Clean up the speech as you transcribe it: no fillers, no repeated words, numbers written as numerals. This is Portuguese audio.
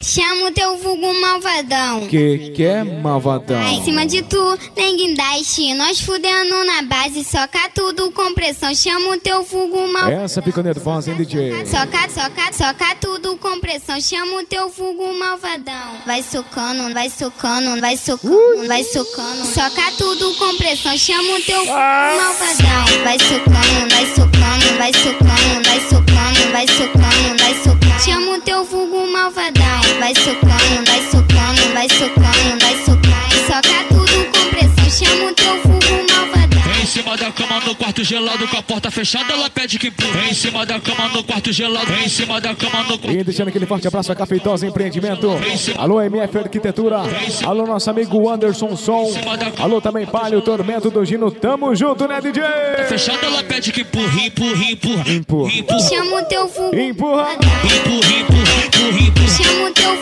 Chama o teu vulgo malvadão. Que é malvadão? Em cima de tu, nem guindaste. Nós fudendo na base, soca tudo com pressão. Chama o teu vulgo malvadão. Essa fica nervosa, hein, DJ? Soca tudo com pressão. Chama o teu vulgo malvadão. Vai socando, vai socando, vai socando, vai socando. Soca tudo com pressão. Chama o teu vulgo malvadão. Vai socando, vai socando, vai socando, vai socando, vai socando, vai socando. Chama o teu vulgo malvadão. Vai socando, vai socando, vai socando, vai socando. Soca tudo com pressão. Chama o teu vulgo malvadão. Em cima da cama no quarto gelado, com a porta fechada, ela pede que empurra. Em cima da cama no quarto gelado, em cima da cama no quarto. E deixando aquele forte abraço a Cafeitosa Empreendimento. Alô, MF Arquitetura. Alô, nosso amigo Anderson Som. Alô, também Palio, Tormento do Gino. Tamo junto, né, DJ? Fechada, ela pede que empurra, empurra, empurra. Empurra. Chama o teu vulgo. Empurra. Empurra, empurra, empurra, empurra. Chama o teu